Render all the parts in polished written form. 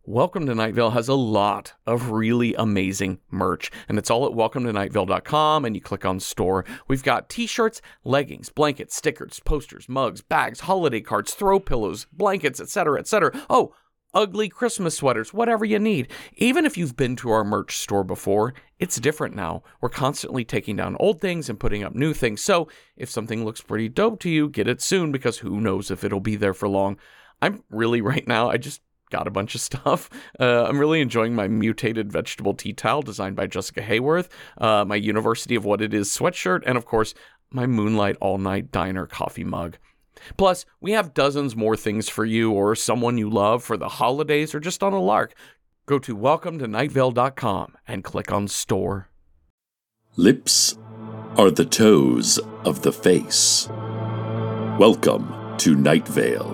Welcome to Night Vale has a lot of really amazing merch, and it's all at welcometonightvale.com, and you click on store. We've got t-shirts, leggings, blankets, stickers, posters, mugs, bags, holiday cards, throw pillows, blankets, etc., etc. Oh, ugly Christmas sweaters, whatever you need. Even if you've been to our merch store before, it's different now. We're constantly taking down old things and putting up new things, so if something looks pretty dope to you, get it soon, because who knows if it'll be there for long. I'm really, right now, I just got a bunch of stuff. I'm really enjoying my mutated vegetable tea towel designed by Jessica Hayworth, my University of What It Is sweatshirt, and of course, my Moonlight All Night Diner coffee mug. Plus, we have dozens more things for you or someone you love for the holidays or just on a lark. Go to welcometonightvale.com and click on store. Lips are the toes of the face. Welcome to Night Vale.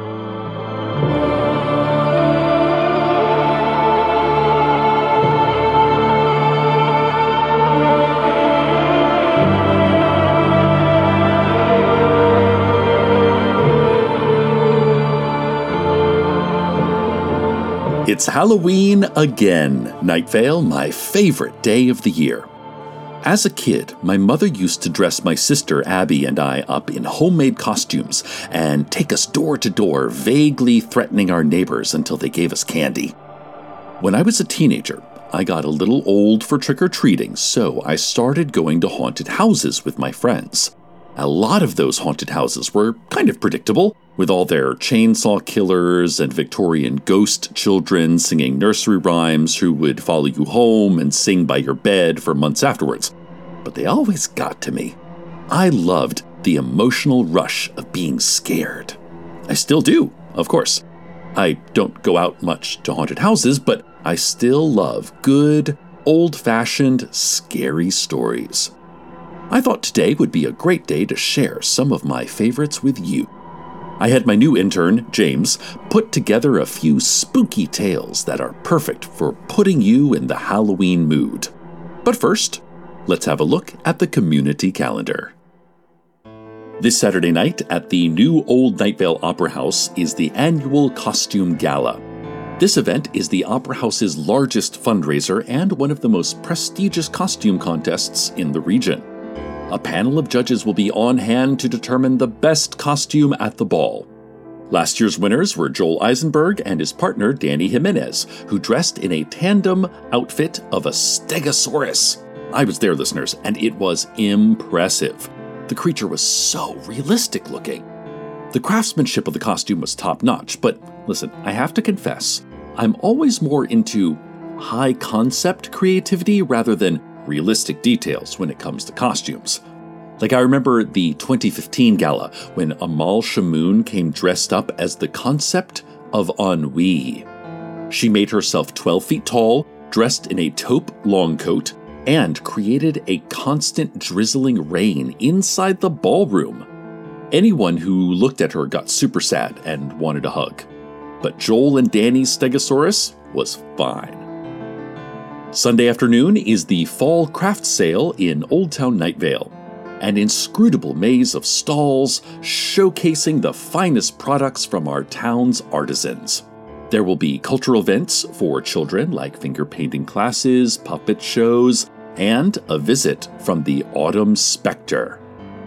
It's Halloween again, Night Vale, my favorite day of the year. As a kid, my mother used to dress my sister Abby and I up in homemade costumes and take us door to door, vaguely threatening our neighbors until they gave us candy. When I was a teenager, I got a little old for trick-or-treating, so I started going to haunted houses with my friends. A lot of those haunted houses were kind of predictable, with all their chainsaw killers and Victorian ghost children singing nursery rhymes who would follow you home and sing by your bed for months afterwards. But they always got to me. I loved the emotional rush of being scared. I still do, of course. I don't go out much to haunted houses, but I still love good, old-fashioned, scary stories. I thought today would be a great day to share some of my favorites with you. I had my new intern, James, put together a few spooky tales that are perfect for putting you in the Halloween mood. But first, let's have a look at the community calendar. This Saturday night at the new Old Night Vale Opera House is the annual Costume Gala. This event is the Opera House's largest fundraiser and one of the most prestigious costume contests in the region. A panel of judges will be on hand to determine the best costume at the ball. Last year's winners were Joel Eisenberg and his partner Danny Jimenez, who dressed in a tandem outfit of a Stegosaurus. I was there, listeners, and it was impressive. The creature was so realistic looking. The craftsmanship of the costume was top-notch, but listen, I have to confess, I'm always more into high-concept creativity rather than realistic details when it comes to costumes. Like, I remember the 2015 gala when Amal Shamoon came dressed up as the concept of ennui. She made herself 12 feet tall, dressed in a taupe long coat, and created a constant drizzling rain inside the ballroom. Anyone who looked at her got super sad and wanted a hug. But Joel and Danny's Stegosaurus was fine. Sunday afternoon is the Fall Craft Sale in Old Town Night Vale, an inscrutable maze of stalls showcasing the finest products from our town's artisans. There will be cultural events for children like finger painting classes, puppet shows, and a visit from the Autumn Spectre.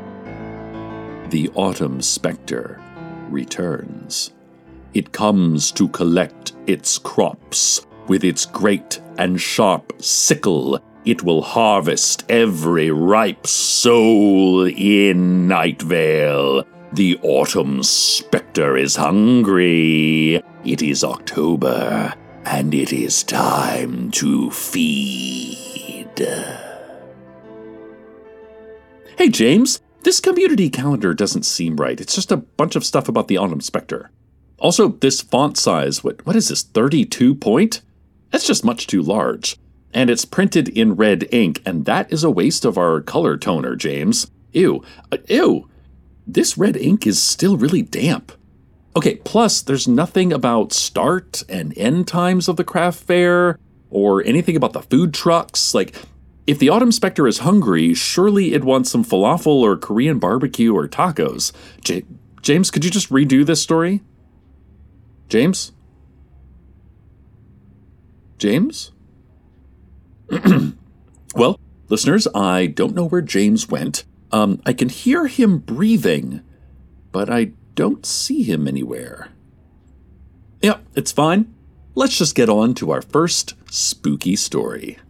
The Autumn Spectre returns. It comes to collect its crops. With its great and sharp sickle, it will harvest every ripe soul in Night Vale. The Autumn Spectre is hungry. It is October, and it is time to feed. Hey, James, this community calendar doesn't seem right. It's just a bunch of stuff about the Autumn Spectre. Also, this font size, what is this, 32 point? That's just much too large. And it's printed in red ink, and that is a waste of our color toner, James. Ew. This red ink is still really damp. Okay, plus there's nothing about start and end times of the craft fair, or anything about the food trucks. Like, if the Autumn Spectre is hungry, surely it wants some falafel or Korean barbecue or tacos. James, could you just redo this story? James? James? Well, listeners, I don't know where James went. I can hear him breathing, but I don't see him anywhere. Yeah, it's fine. Let's just get on to our first spooky story.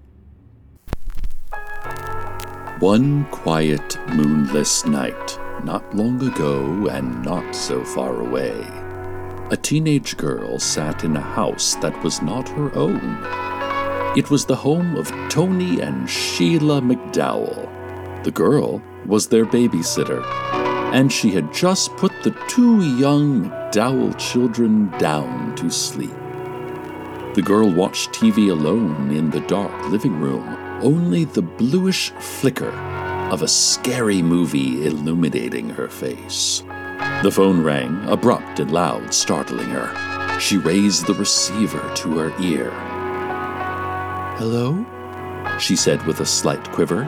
One quiet, moonless night, not long ago and not so far away, a teenage girl sat in a house that was not her own. It was the home of Tony and Sheila McDowell. The girl was their babysitter, and she had just put the two young McDowell children down to sleep. The girl watched TV alone in the dark living room, only the bluish flicker of a scary movie illuminating her face. The phone rang, abrupt and loud, startling her. She raised the receiver to her ear. "Hello?" she said with a slight quiver.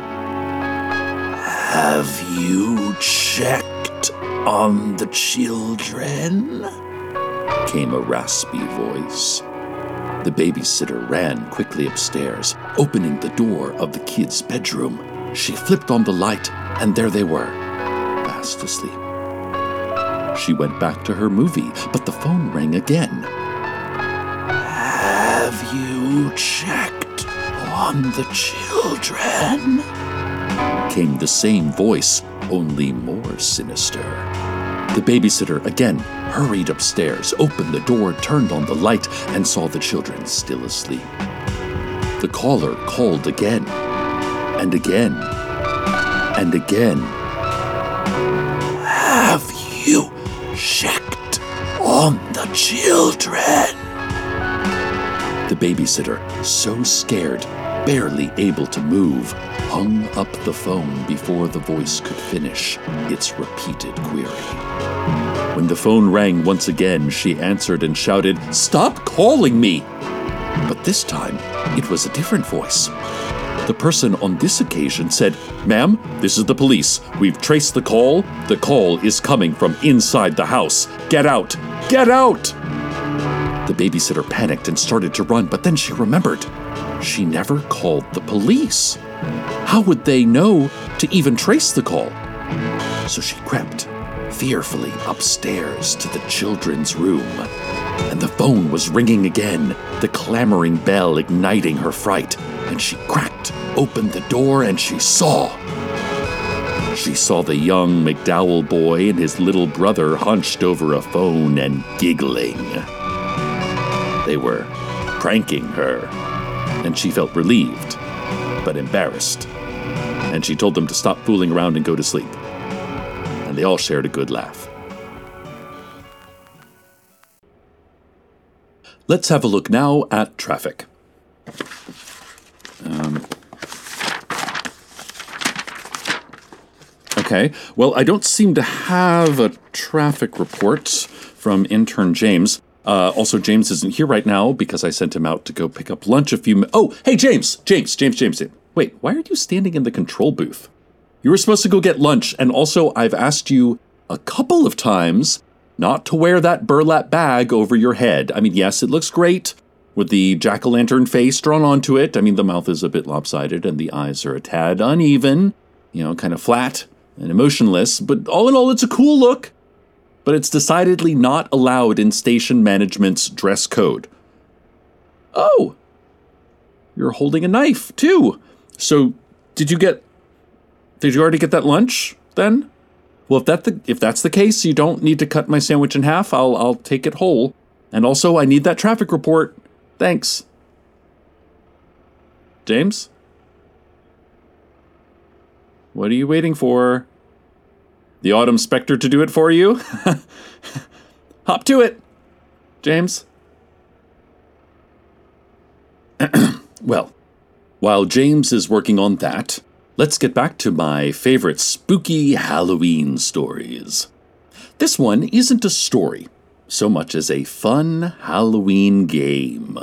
"Have you checked on the children?" came a raspy voice. The babysitter ran quickly upstairs, opening the door of the kids' bedroom. She flipped on the light, and there they were, fast asleep. She went back to her movie, but the phone rang again. "Have you checked on the children?" came the same voice, only more sinister. The babysitter again hurried upstairs, opened the door, turned on the light, and saw the children still asleep. The caller called again, and again, and again. "Have you checked on the children?" The babysitter, so scared, barely able to move, hung up the phone before the voice could finish its repeated query. When the phone rang once again, she answered and shouted, "Stop calling me!" But this time, it was a different voice. The person on this occasion said, "Ma'am, this is the police. We've traced the call. The call is coming from inside the house. Get out! Get out!" The babysitter panicked and started to run, but then she remembered. She never called the police. How would they know to even trace the call? So she crept fearfully upstairs to the children's room. And the phone was ringing again, the clamoring bell igniting her fright. And she cracked open the door and she saw the young McDowell boy and his little brother hunched over a phone and giggling. They were pranking her, and she felt relieved, but embarrassed. And she told them to stop fooling around and go to sleep. And they all shared a good laugh. Let's have a look now at traffic. Okay, well, I don't seem to have a traffic report from intern James. Also, James isn't here right now because I sent him out to go pick up lunch a few minutes. Oh, hey, James. Wait, why are you standing in the control booth? You were supposed to go get lunch, and also I've asked you a couple of times not to wear that burlap bag over your head. I mean, yes, it looks great with the jack-o'-lantern face drawn onto it. I mean, the mouth is a bit lopsided and the eyes are a tad uneven, kind of flat and emotionless, but all in all, it's a cool look. But it's decidedly not allowed in station management's dress code. Oh, you're holding a knife, too. So, did you already get that lunch, then? Well, if that's the case, you don't need to cut my sandwich in half. I'll take it whole. And also, I need that traffic report. Thanks. James? What are you waiting for? The Autumn Spectre to do it for you? Hop to it, James. Well, while James is working on that, let's get back to my favorite spooky Halloween stories. This one isn't a story so much as a fun Halloween game.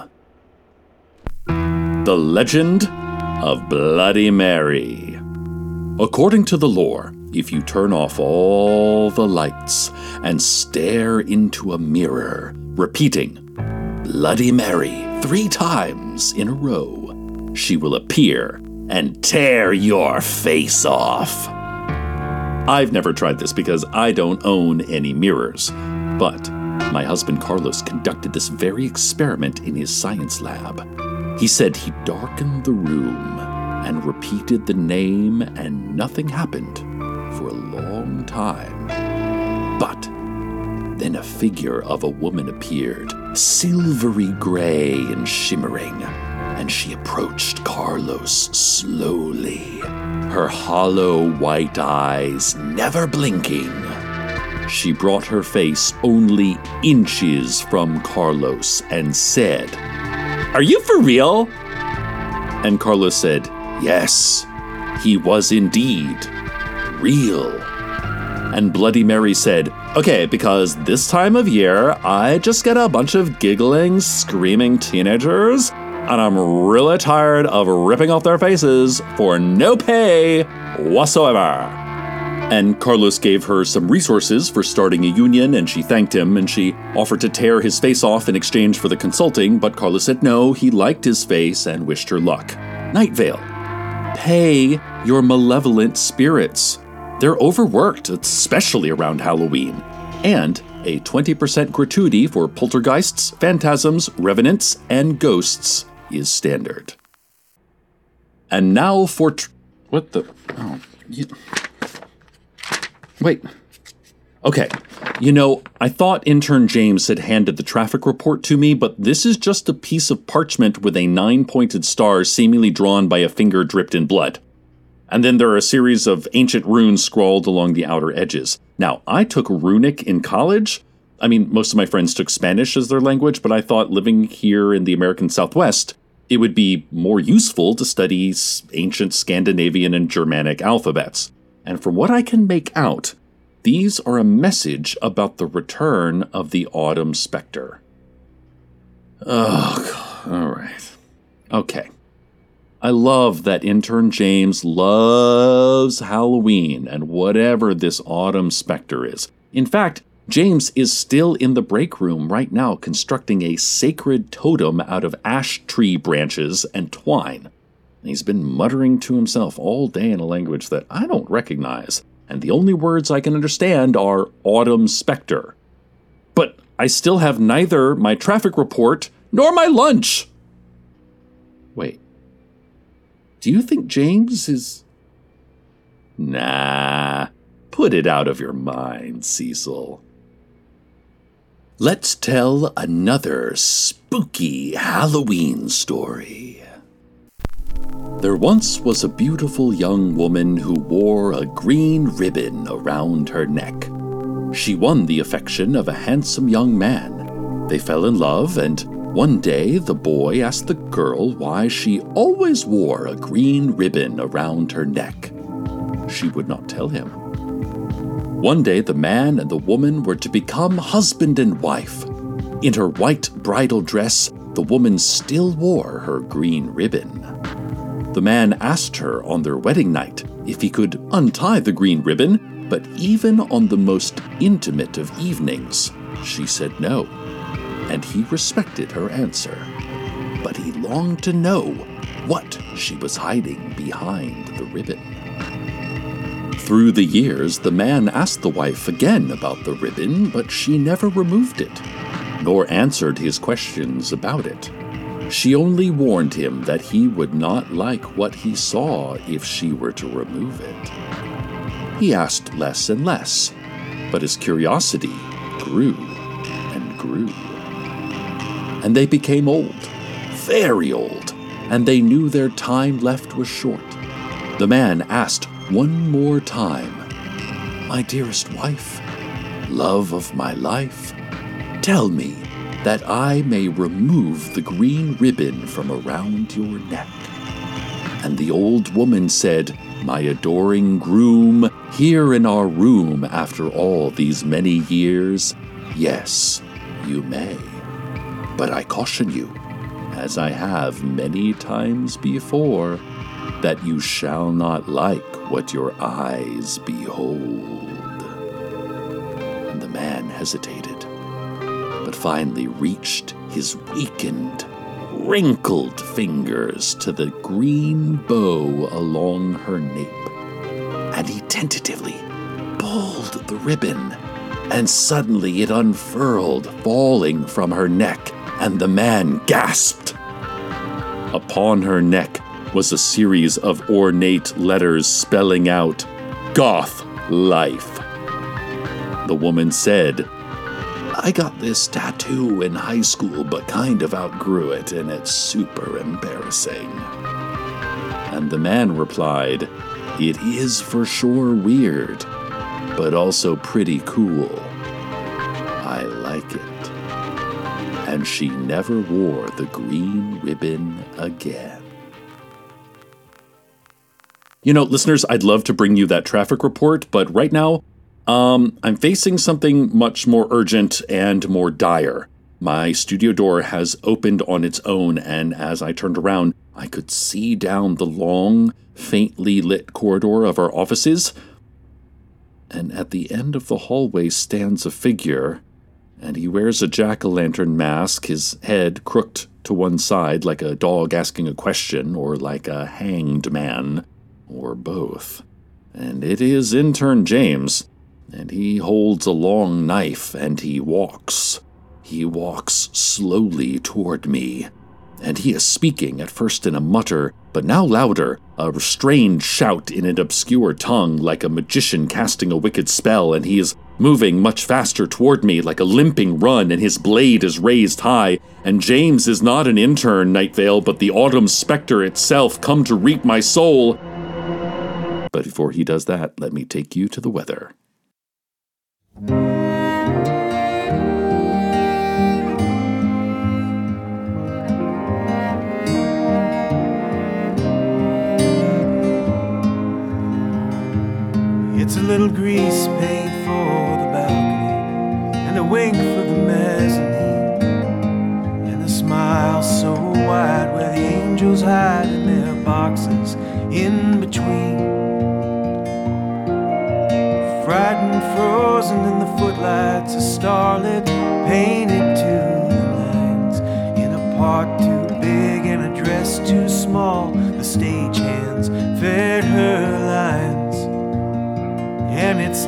The Legend of Bloody Mary. According to the lore, if you turn off all the lights and stare into a mirror, repeating, "Bloody Mary, 3 times in a row, she will appear and tear your face off. I've never tried this because I don't own any mirrors, but my husband Carlos conducted this very experiment in his science lab. He said he darkened the room and repeated the name, and nothing happened for a long time. But then a figure of a woman appeared, silvery gray and shimmering, and she approached Carlos slowly, her hollow white eyes never blinking. She brought her face only inches from Carlos and said, "Are you for real?" And Carlos said, yes, he was indeed real. And Bloody Mary said, okay, because this time of year, I just get a bunch of giggling, screaming teenagers, and I'm really tired of ripping off their faces for no pay whatsoever. And Carlos gave her some resources for starting a union, and she thanked him, and she offered to tear his face off in exchange for the consulting, but Carlos said no, he liked his face and wished her luck. Night Vale, pay your malevolent spirits. They're overworked, especially around Halloween. And a 20% gratuity for poltergeists, phantasms, revenants, and ghosts is standard. And now for... what the... oh... Wait. Okay. You know, I thought intern James had handed the traffic report to me, but this is just a piece of parchment with a 9-pointed star seemingly drawn by a finger dripped in blood. And then there are a series of ancient runes scrawled along the outer edges. Now, I took Runic in college. I mean, most of my friends took Spanish as their language, but I thought living here in the American Southwest, it would be more useful to study ancient Scandinavian and Germanic alphabets. And from what I can make out, these are a message about the return of the Autumn Spectre. Oh, God. All right. Okay. I love that intern James loves Halloween and whatever this Autumn Spectre is. In fact, James is still in the break room right now constructing a sacred totem out of ash tree branches and twine. He's been muttering to himself all day in a language that I don't recognize, and the only words I can understand are Autumn Spectre. But I still have neither my traffic report nor my lunch. Wait. Do you think James is... Nah, put it out of your mind, Cecil. Let's tell another spooky Halloween story. There once was a beautiful young woman who wore a green ribbon around her neck. She won the affection of a handsome young man. They fell in love, and one day the boy asked the girl why she always wore a green ribbon around her neck. She would not tell him. One day the man and the woman were to become husband and wife. In her white bridal dress, the woman still wore her green ribbon. The man asked her on their wedding night if he could untie the green ribbon, but even on the most intimate of evenings, she said no, and he respected her answer. But he longed to know what she was hiding behind the ribbon. Through the years, the man asked the wife again about the ribbon, but she never removed it, nor answered his questions about it. She only warned him that he would not like what he saw if she were to remove it. He asked less and less, but his curiosity grew and grew. And they became old, very old, and they knew their time left was short. The man asked one more time, "My dearest wife, love of my life, tell me that I may remove the green ribbon from around your neck." And the old woman said, "My adoring groom, here in our room after all these many years, yes, you may. But I caution you, as I have many times before, that you shall not like what your eyes behold." And the man hesitated, but finally reached his weakened wrinkled fingers to the green bow along her nape. And he tentatively pulled the ribbon, and suddenly it unfurled, falling from her neck, and the man gasped. Upon her neck was a series of ornate letters spelling out, "Goth Life." The woman said, "I got this tattoo in high school, but kind of outgrew it, and it's super embarrassing." And the man replied, "It is for sure weird, but also pretty cool. I like it." And she never wore the green ribbon again. You know, listeners, I'd love to bring you that traffic report, but right now, I'm facing something much more urgent and more dire. My studio door has opened on its own, and as I turned around, I could see down the long, faintly lit corridor of our offices. And at the end of the hallway stands a figure, and he wears a jack-o'-lantern mask, his head crooked to one side like a dog asking a question, or like a hanged man, or both. And it is intern James, and he holds a long knife, and he walks. He walks slowly toward me, and he is speaking at first in a mutter, but now louder, a restrained shout in an obscure tongue like a magician casting a wicked spell, and he is moving much faster toward me like a limping run, and his blade is raised high, and James is not an intern, Nightvale, but the Autumn Spectre itself, come to reap my soul. But before he does that, let me take you to the weather. It's a little grease paint for the balcony, and a wink for the mezzanine, and a smile so wide where the angels hide in their boxes in between. Frightened, frozen in the footlights, a starlet painted to the lines, in a part too big and a dress too small. The stagehands fed her lines. And it's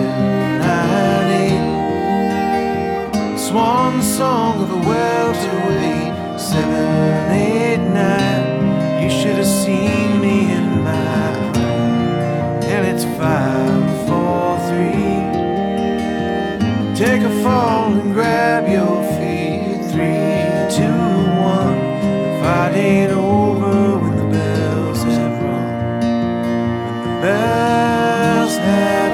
10:98, swan song of a welterweight. 7, 8, 9, you should have seen me in my prime. And it's 5, 4, 3, take a fall and grab your feet. 3, 2, 1, the fight ain't over when the bells have rung. When the bells have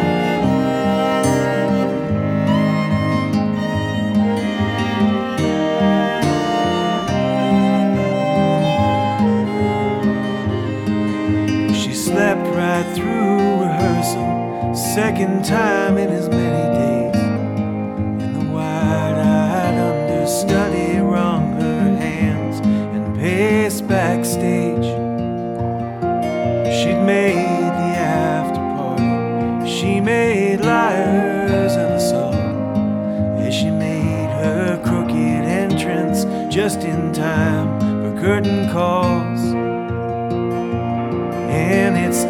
through rehearsal, second time in as many days, and the wide-eyed understudy wrung her hands and paced backstage. She'd made the after party, she made liars of us all, as she made her crooked entrance just in time for curtain calls. And it's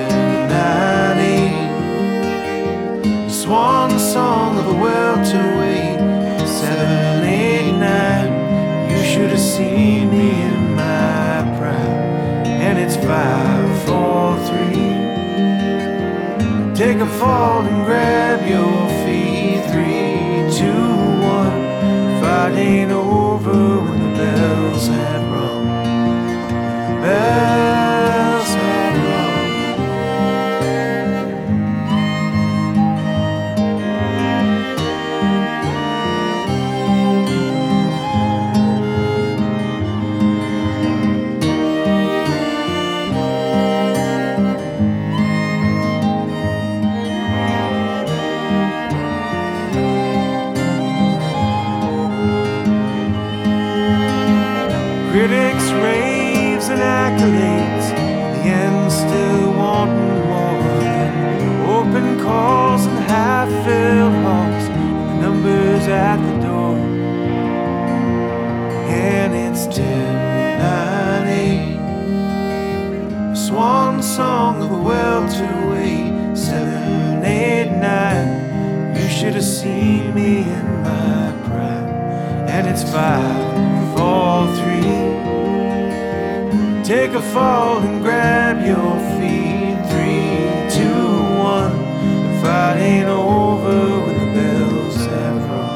10:98, swan song of a welterweight. 7, 8, 9, you should have seen me in my prime. And it's 5, 4, 3, take a fall and grab your feet. 3, 2, 1, fight ain't over when the bells have rung. The bells have critics, raves, and accolades, the end still wanting more than open calls and half-filled halls, and the numbers at the door. And it's 10 swan song of a welterweight. 7, 8, 9. You should have seen me in my prime. And it's 5, 4, 3. Take a fall and grab your feet. 3, 2, 1. The fight ain't over when the bells have rung.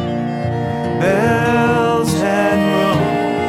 Bells had rung.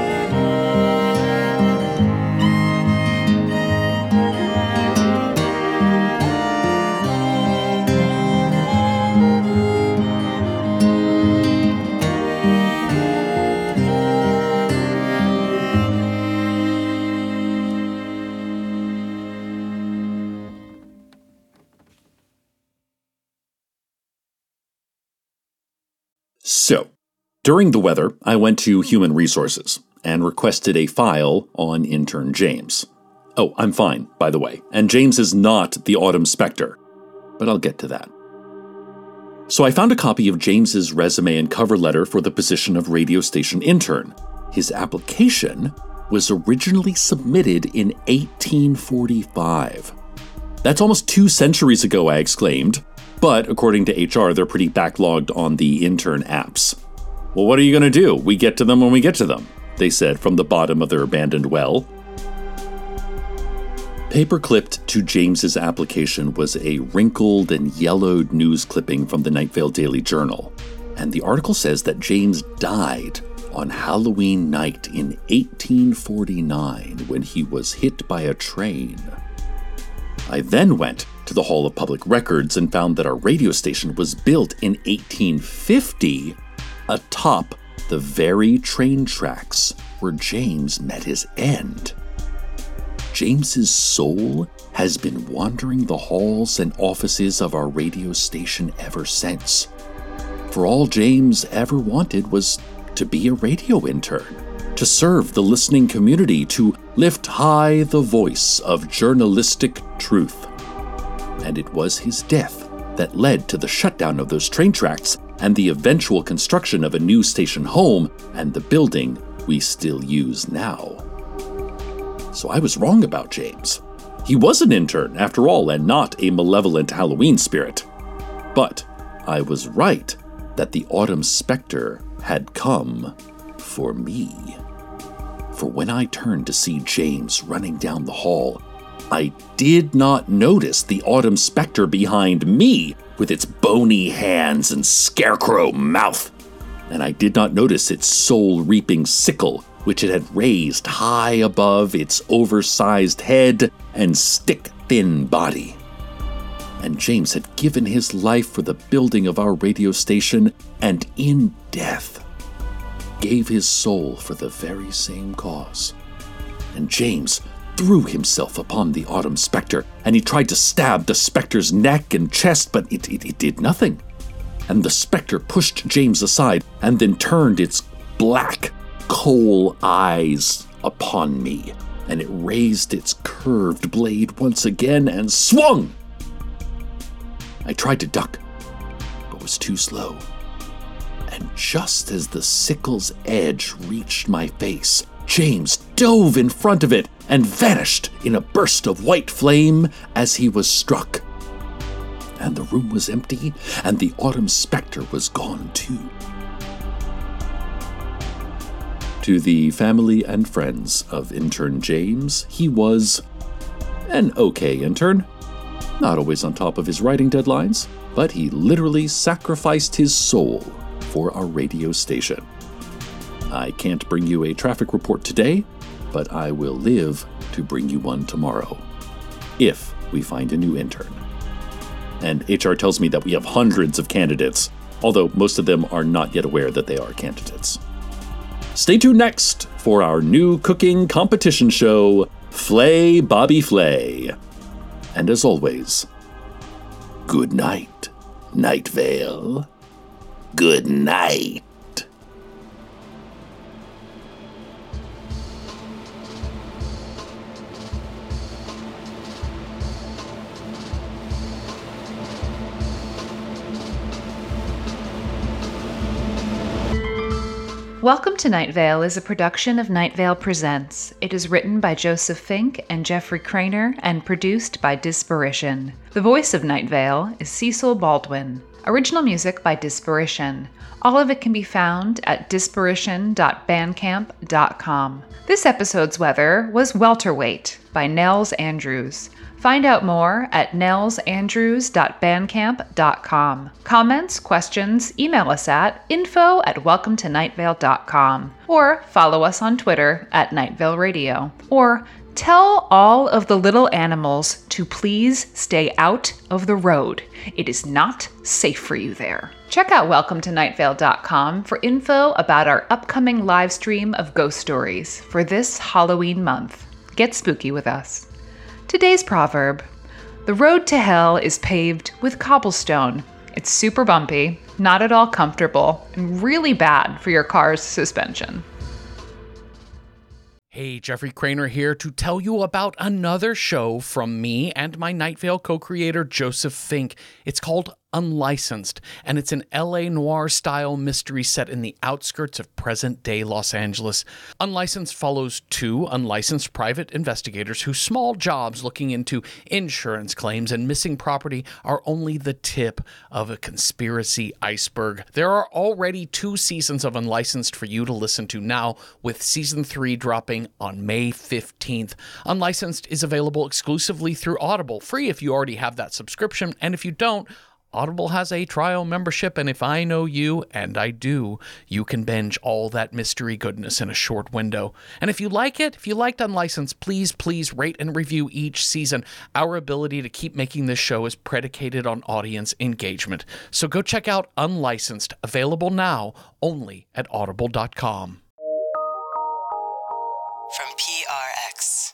So, during the weather, I went to Human Resources and requested a file on intern James. Oh, I'm fine, by the way, and James is not the Autumn Spectre, but I'll get to that. So I found a copy of James's resume and cover letter for the position of radio station intern. His application was originally submitted in 1845. That's almost 2 centuries ago, I exclaimed. But according to HR, they're pretty backlogged on the intern apps. Well, what are you going to do? We get to them when we get to them, they said from the bottom of their abandoned well. Paper-clipped to James's application was a wrinkled and yellowed news clipping from the Night Vale Daily Journal. And the article says that James died on Halloween night in 1849 when he was hit by a train. I then went to the Hall of Public Records and found that our radio station was built in 1850 atop the very train tracks where James met his end. James's soul has been wandering the halls and offices of our radio station ever since. For all James ever wanted was to be a radio intern, to serve the listening community, to lift high the voice of journalistic truth. And it was his death that led to the shutdown of those train tracks and the eventual construction of a new station home and the building we still use now. So I was wrong about James. He was an intern, after all, and not a malevolent Halloween spirit. But I was right that the Autumn Spectre had come for me. For when I turned to see James running down the hall, I did not notice the Autumn Spectre behind me with its bony hands and scarecrow mouth. And I did not notice its soul-reaping sickle, which it had raised high above its oversized head and stick-thin body. And James had given his life for the building of our radio station, and in death gave his soul for the very same cause. And James threw himself upon the Autumn Spectre, and he tried to stab the Spectre's neck and chest, but it did nothing. And the Spectre pushed James aside, and then turned its black coal eyes upon me, and it raised its curved blade once again and swung. I tried to duck, but was too slow. And just as the sickle's edge reached my face, James dove in front of it and vanished in a burst of white flame as he was struck. And the room was empty, and the Autumn Spectre was gone too. To the family and friends of intern James, he was an okay intern. Not always on top of his writing deadlines, but he literally sacrificed his soul for our radio station. I can't bring you a traffic report today, but I will live to bring you one tomorrow, if we find a new intern. And HR tells me that we have hundreds of candidates, although most of them are not yet aware that they are candidates. Stay tuned next for our new cooking competition show, Flay Bobby Flay. And as always, good night, Night Vale. Good night. Welcome to Night Vale is a production of Night Vale Presents. It is written by Joseph Fink and Jeffrey Craner and produced by Disparition. The voice of Night Vale is Cecil Baldwin. Original music by Disparition. All of it can be found at disparition.bandcamp.com. This episode's weather was Welterweight by Nels Andrews. Find out more at nelsandrews.bandcamp.com. Comments, questions, email us at info@welcometonightvale.com or follow us on Twitter at Night Vale Radio. Or tell all of the little animals to please stay out of the road. It is not safe for you there. Check out welcometonightvale.com for info about our upcoming live stream of ghost stories for this Halloween month. Get spooky with us. Today's proverb: the road to hell is paved with cobblestone. It's super bumpy, not at all comfortable, and really bad for your car's suspension. Hey, Jeffrey Craner here to tell you about another show from me and my Night Vale co-creator Joseph Fink. It's called Unlicensed, and it's an LA noir-style mystery set in the outskirts of present-day Los Angeles. Unlicensed follows two unlicensed private investigators whose small jobs looking into insurance claims and missing property are only the tip of a conspiracy iceberg. There are already 2 seasons of Unlicensed for you to listen to now, with Season 3 dropping on May 15th. Unlicensed is available exclusively through Audible, free if you already have that subscription, and if you don't, Audible has a trial membership, and if I know you, and I do, you can binge all that mystery goodness in a short window. And if you like it, if you liked Unlicensed, please rate and review each season. Our ability to keep making this show is predicated on audience engagement. So go check out Unlicensed, available now only at audible.com. From PRX.